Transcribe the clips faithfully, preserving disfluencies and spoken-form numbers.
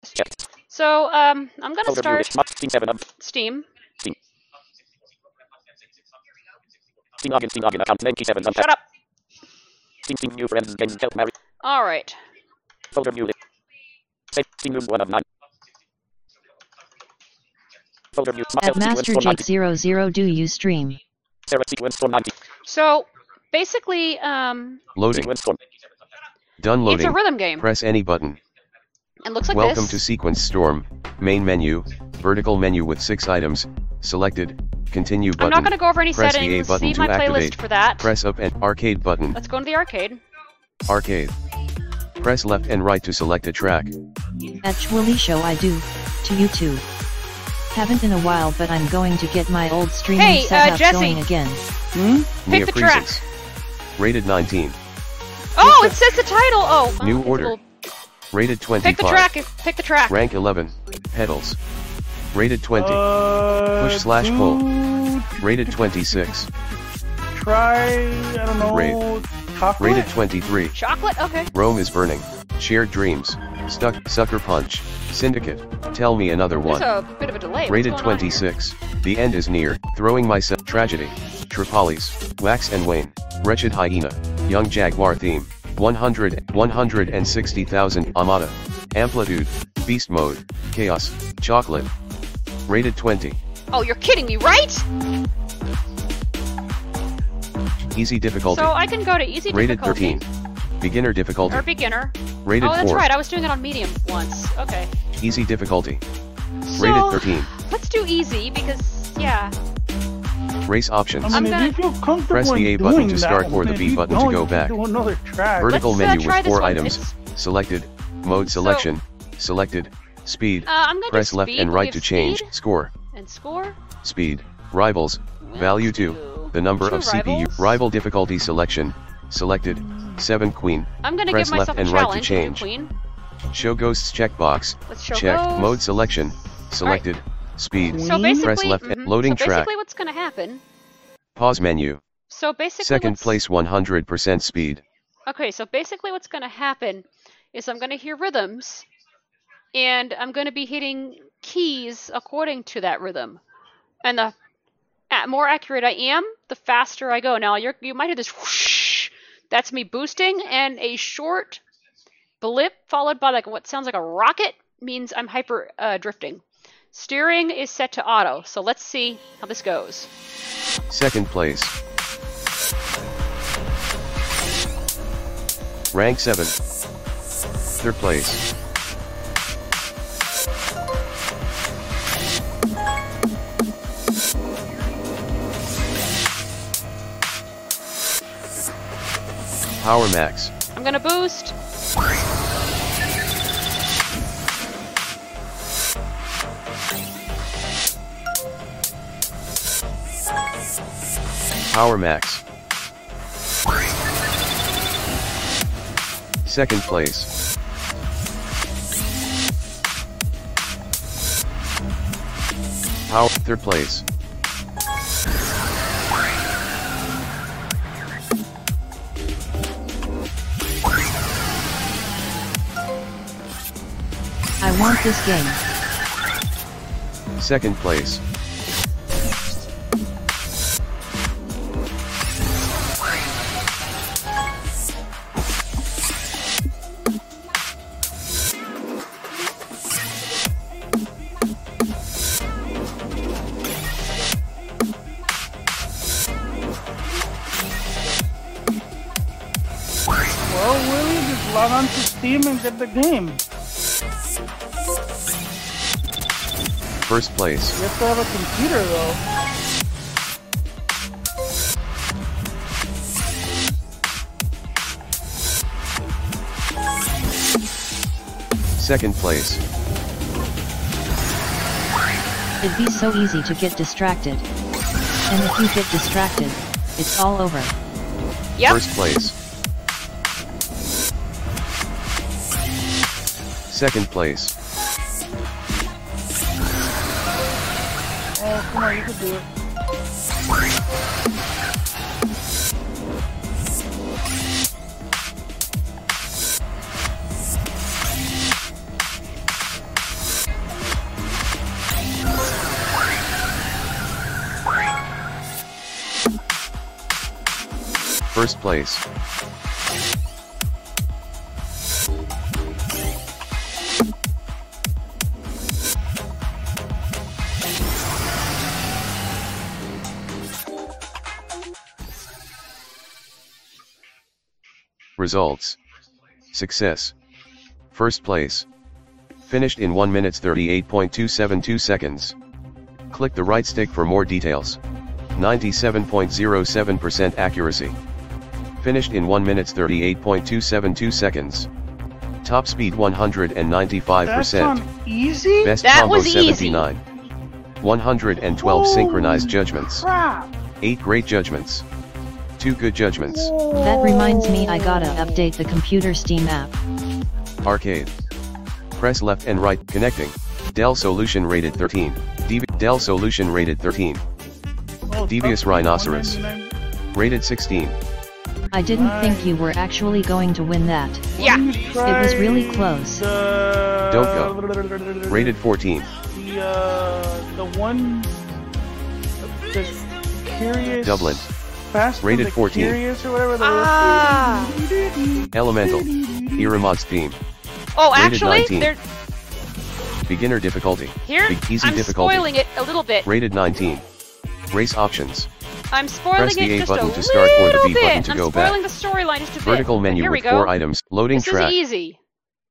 So, um, I'm gonna start Steam. Shut up. All right. At Master Jake zero zero, do you stream? So, basically, um, Loading. Done loading. it's a rhythm game. Press any button. It looks like Welcome this. to Sequence Storm. Main menu. Vertical menu with six items. Selected. Continue button. I'm not going to go over any Press settings. the A button See to my playlist activate. for that. Press up and arcade button. Let's go to the arcade. Arcade. Press left and right to select a track. Actually show I do. To you too. Haven't in a while, but I'm going to get my old streaming Hey, uh, setup Jesse. going again. Hmm? Pick the track. Neopresis. Rated nineteen. Oh, it says the title. Oh, New oh, it's a order. little- Rated twenty-five. Pick the track. Pick the track. Rank eleven. Pedals. Rated twenty. Uh, Push slash pull. dude, Rated twenty-six. Try, I don't know, Rate. chocolate? Rated twenty-three. Chocolate. Okay. Rome is burning. Shared dreams. Stuck. Sucker punch. Syndicate. Tell me another one. There's a bit of a delay. What's Rated going on here? twenty-six. The end is near. Throwing myself. Tragedy. Tripolis. Wax and Wane. Wretched Hyena. Young Jaguar theme. one hundred. one hundred sixty thousand. Amada. Amplitude. Beast mode. Chaos. Chocolate. Rated twenty. Oh, you're kidding me, right? Easy difficulty. So I can go to easy Rated difficulty. thirteen. Beginner difficulty. Or beginner. Rated Oh, that's four. right. I was doing it on medium once. Okay. Easy difficulty. So, Rated thirteen. let's do easy because, yeah. Race options. I mean, I'm if gonna- you feel comfortable Press the in A button doing to that start or one, the if B you button to don't, go you back. Do another track. Vertical Let's, uh, menu try with this four one. items. It's- Selected. Mode So- selection. Selected. Speed. Uh, I'm gonna Press do left speed. and We right have to change. speed Score. and score. Speed. Rivals. Value Let's two. do The number two of C P U. rivals. Rival difficulty selection. Selected. seven Queen. I'm gonna Press give myself left a and right to challenge. change. Do Queen. Show ghosts checkbox. Let's show Checked. ghosts. Mode selection. Selected. Speed. So Queen? basically, Press left mhm. and loading so track. basically, what's gonna happen? Pause menu. So basically, Second what's- place one hundred percent speed. Okay, so basically, what's gonna happen is I'm gonna hear rhythms, and I'm gonna be hitting keys according to that rhythm, and the uh, more accurate I am, the faster I go. Now you're you might hear this whoosh. That's me boosting, and a short blip followed by like what sounds like a rocket means I'm hyper uh, drifting. Steering is set to auto, so let's see how this goes. Second place. Rank seven. Third place. Power Max. I'm gonna boost. Power Max. Second place. Power third place. I want this game. Second place. Well, Willie, just log on to Steam and get the game. First place. You have to have a computer, though. Second place. It'd be so easy to get distracted. And if you get distracted, it's all over. Yep. First place. Second place. Oh, come on, you can do it. First place. Results. Success. First place. Finished in one minute thirty-eight point two seven two seconds. Click the right stick for more details. ninety-seven point zero seven percent accuracy. Finished in one minute thirty-eight point two seven two seconds. Top speed one hundred ninety-five percent. That's not easy? Best That combo was easy. seventy-nine. one hundred twelve Holy synchronized judgments. Crap. eight great judgments. two good judgments. That reminds me, I gotta update the computer Steam app. Arcade. Press left and right. Connecting. Dell Solution rated thirteen. Devi Dell Solution rated thirteen. Oh, Devious top speed Rhinoceros. one ninety-nine. Rated sixteen. I didn't think you were actually going to win that. Yeah. Why don't you It was try really close. The... Don't go. Rated fourteen. The, uh, the one... The Curious... Dublin. Fast Rated and the fourteen. Curious or whatever the Ah. Elemental. Iramad's theme. Oh, Rated actually, nineteen. they're Beginner difficulty. here. Big easy I'm difficulty. spoiling it a little bit. Rated nineteen. Race options. I'm spoiling Press the it A just button a to start or the little B bit. button to I'm go back. spoiling the storyline just a bit. Vertical menu Here we with go. four items. Loading This track. is easy.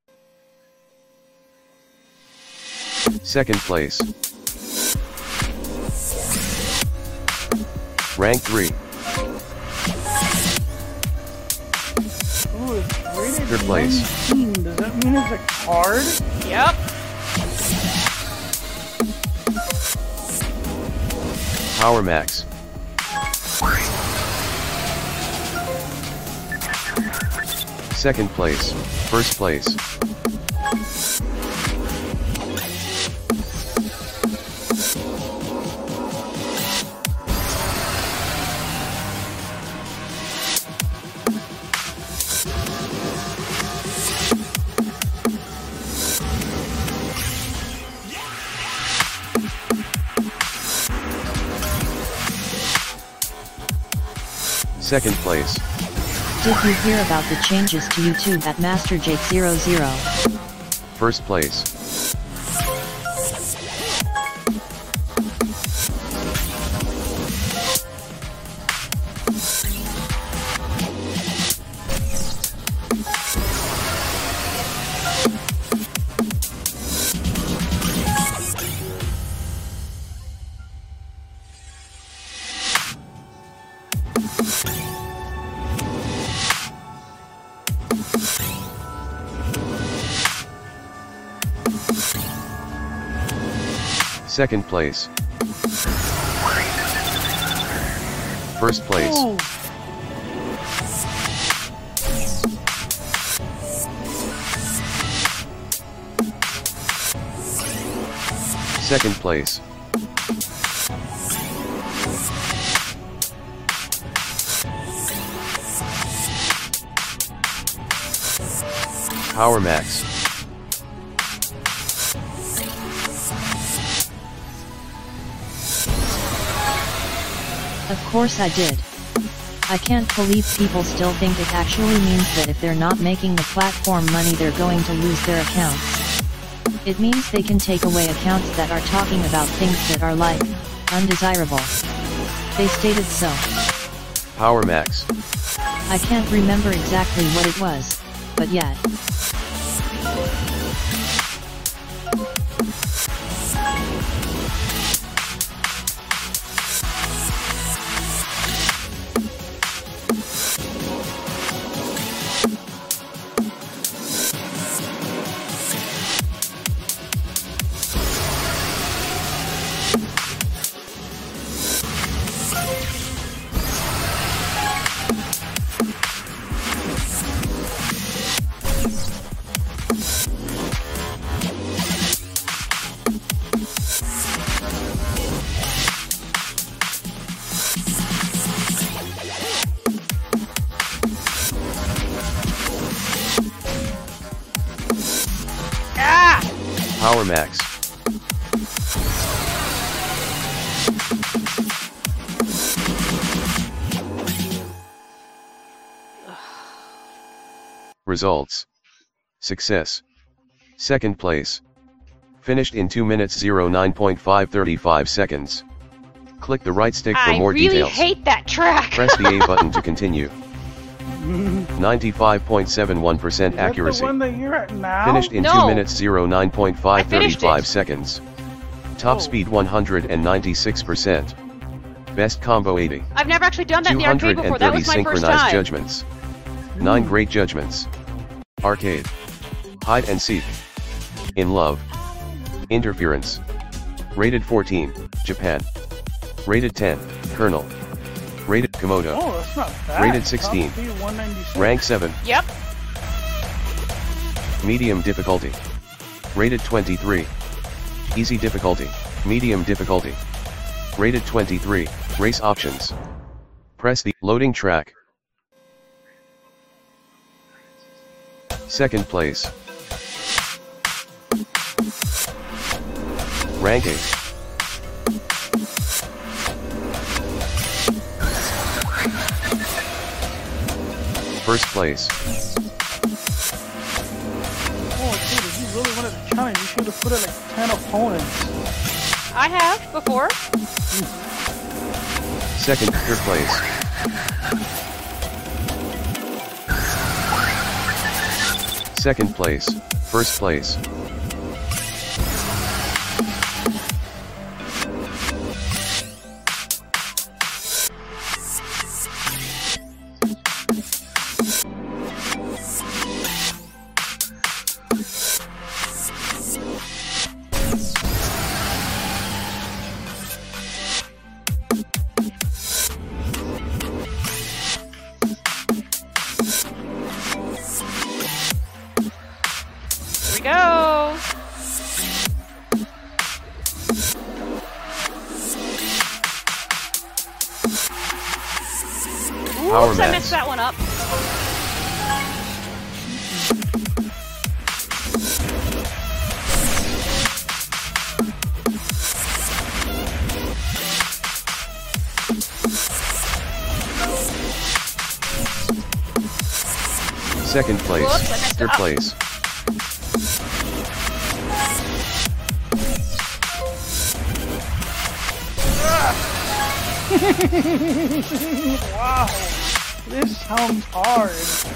Second place. Rank three. Ooh, it's rated Third place. nineteen. Does that mean it's a card? Yep. Power Max. Second place. First place. Second place. Did you hear about the changes to YouTube at Master Jake zero zero? First place. Second place. First place. Oh. Second place. Power Max. Of course I did. I can't believe people still think it actually means that if they're not making the platform money they're going to lose their accounts. It means they can take away accounts that are talking about things that are like, undesirable. They stated so. Power Max. I can't remember exactly what it was, but yet. Power Max. Results. Success. Second place. Finished in two minutes oh nine point five three five seconds. Click the right stick for I more really details. hate that track. Press the A button to continue. ninety-five point seven one percent Is that accuracy. the one that you're at now? Finished in No. two minutes oh nine point five three finished five it. seconds. Top Oh. speed one hundred ninety-six percent. Best combo eighty. I've never actually done that in the arcade before. That two hundred thirty was my first synchronized time. judgments. nine great judgments. Arcade. Hide and seek. In love. Interference. Rated fourteen, Japan. Rated ten, Colonel. Rated Komodo. Oh, that's not bad. Rated sixteen. Top speed one ninety-six. Rank seven, Yep. medium difficulty. Rated twenty-three. Easy difficulty, medium difficulty. Rated twenty-three, race options. Press the loading track. Second place. Rank eight. First place. Oh, dude, if you really wanted to challenge, you should have put it like ten opponents. I have before. Second, third place. Second place, first place. Here we go. Power Oops, I Max. messed that one up. Second place, Whoops, I messed it third up. place. Wow, this sounds hard.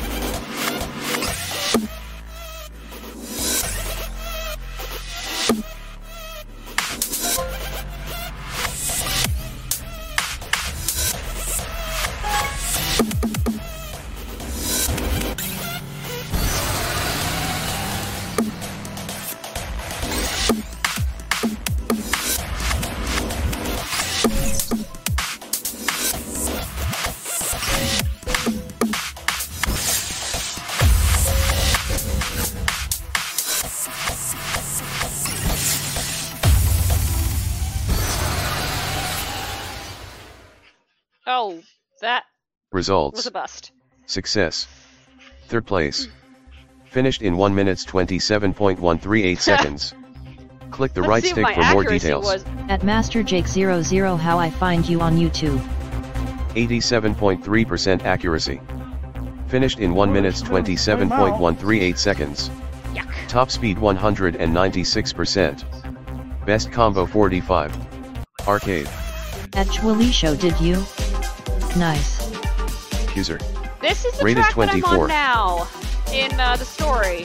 Oh, that was Results. a bust. Success. Third place. Finished in one minute twenty-seven point one three eight seconds. Click the Let's right see stick what for my more accuracy details. was. At Master Jake zero zero, how I find you on YouTube. eighty-seven point three percent accuracy. Finished in one minute twenty-seven point one three eight seconds. Yuck. Top speed one hundred ninety-six percent. Best combo forty-five. Arcade. Actually show did you? Nice. User. This is the Rated track that I'm twenty-four. on now in uh, the story.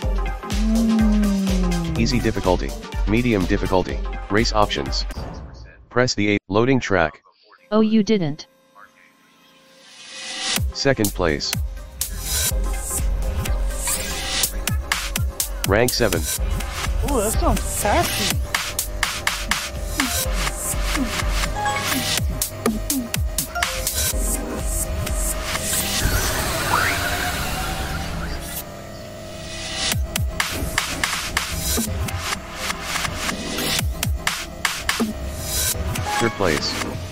Easy difficulty. Medium difficulty. Race options. Press the A. Loading track. Oh, you didn't. Second place. Rank seven. Oh, that sounds catchy. Third place.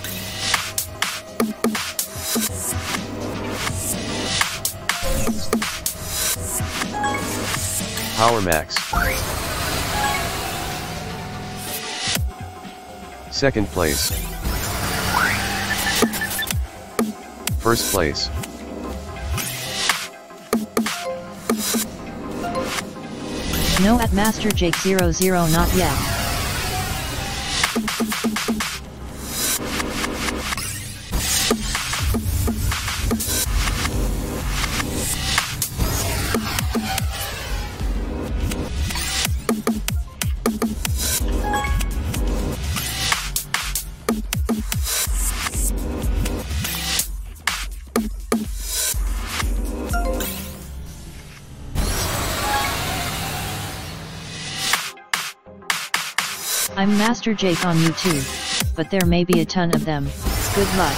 Power Max. Second place. First place. No at Master Jake zero zero not yet. I'm Master Jake on YouTube, but there may be a ton of them. Good luck.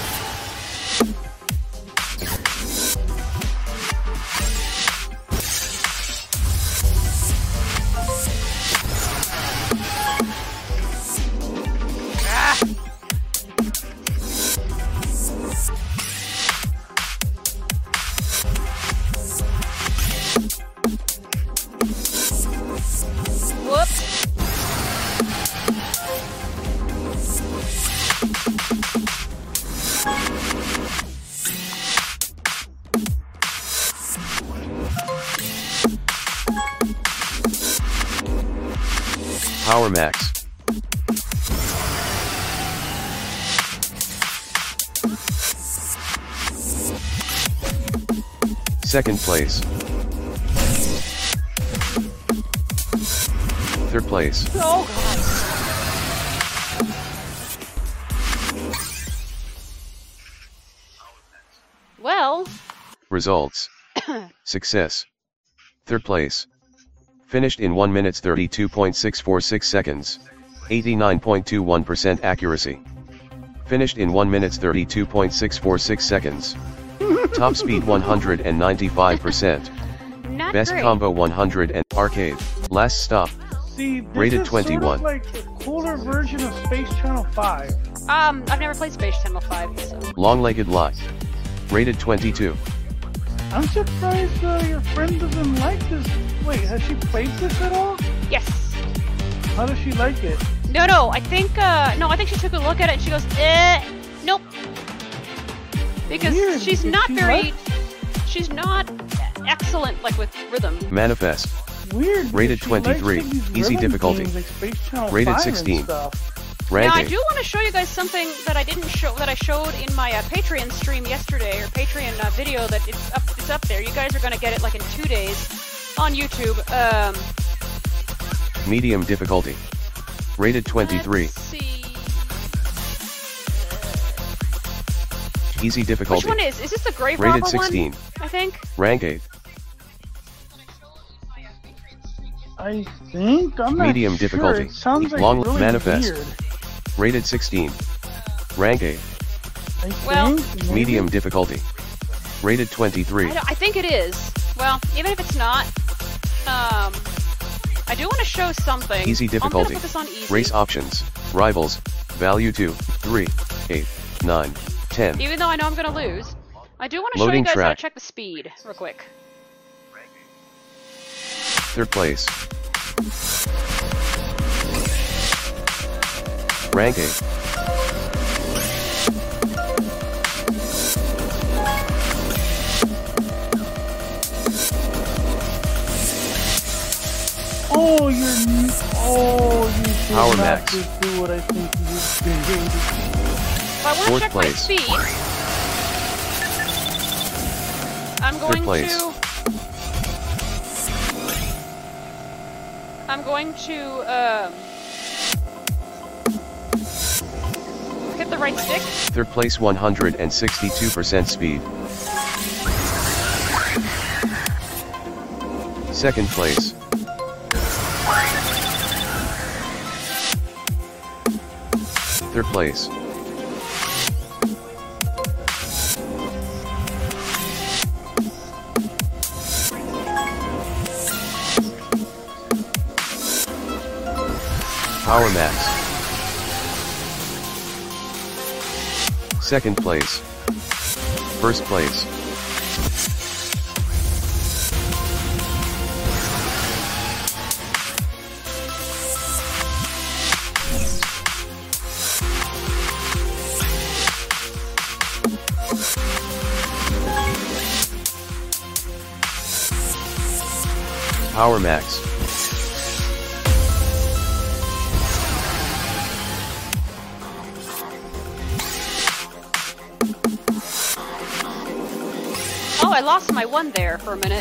Power Max. Second place. Third place. Oh god. Well. Results. Success. Third place. Finished in one minute thirty-two point six four six seconds. eighty-nine point two one percent accuracy. Finished in one minute thirty-two point six four six seconds. Top speed one hundred ninety-five percent. Not Best great. combo one hundred and arcade. Last stop. See, this Rated is twenty-one. Sort of like a cooler version of Space Channel five. Um, I've never played Space Channel five, so. Long-legged lot. Rated twenty-two. I'm surprised uh, your friend doesn't like this. Wait, has she played this at all? Yes. How does she like it? No, no, I think, uh, no, I think she took a look at it and she goes, eh, nope. Because Weird, she's because not she very, likes- she's not excellent, like, with rhythm. Manifest. Weird. Rated because she likes twenty-three. these Easy rhythm difficulty. games like Space Channel Rated five sixteen. And stuff. Now, I Ranking. do want to show you guys something that I didn't show, that I showed in my uh, Patreon stream yesterday, or Patreon uh, video that it's up, it's up there. You guys are going to get it, like, in two days on YouTube. Um, Medium difficulty. Rated twenty-three. Let's see. Easy difficulty. Which one is? Is this the Grave Rated Robber sixteen. one? I think. Rank eight. I think I'm not Medium sure. difficulty. It sounds like Long really manifest. weird. Rated sixteen. Rank eight. I Well- think, maybe. Medium difficulty. Rated twenty-three. I, don't- I think it is. Well, even if it's not, um, I do want to show something. Easy I'm gonna difficulty. put this on easy. Race options. Rivals. Value two, three, eight, nine, ten. Even though I know I'm gonna lose, I do want to show Loading you guys how track. to check the speed real quick. Third place. Rank eight. Oh, you're. n- Oh, you should Power not Max. just do what I think you did. If I want to Fourth check place. my speed, I'm going place. to. I'm going to um, hit the right stick. Third place one hundred sixty-two percent speed. Second place. Third place. Power Max. Second place. First place. Power Max. lost my one there for a minute.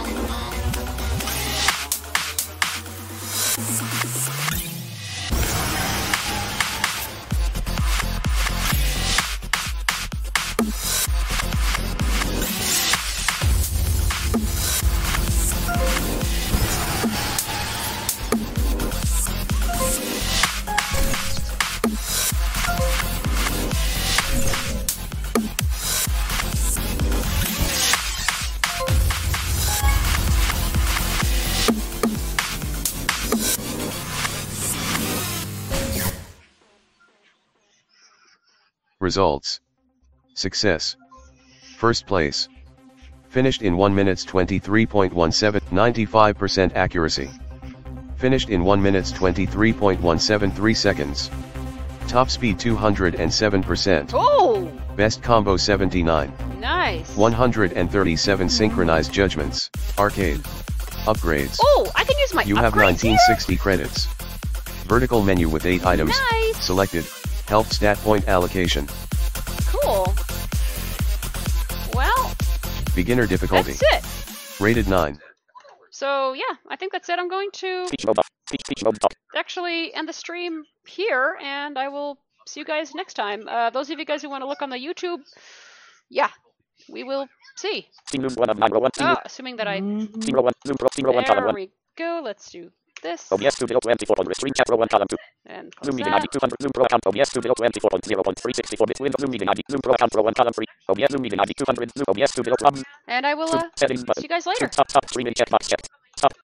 Results. Success. First place. Finished in one minute twenty-three point one seven, ninety-five percent accuracy. Finished in one minute twenty-three point one seven three seconds. Top speed two hundred seven percent. Oh! Best combo seventy-nine. Nice. one hundred thirty-seven synchronized judgments. Arcade. Upgrades. Oh, I can use my You have upgrades nineteen sixty here? credits. Vertical menu with eight items. Nice. Selected. Health stat point allocation. Cool. Well, Beginner difficulty. that's it. Rated nine. So yeah, I think that's it. I'm going to actually end the stream here, and I will see you guys next time. Uh, those of you guys who want to look on the YouTube, yeah, we will see. Oh, assuming that I... There we go. Let's do this. And close that. And I will uh, see you guys later.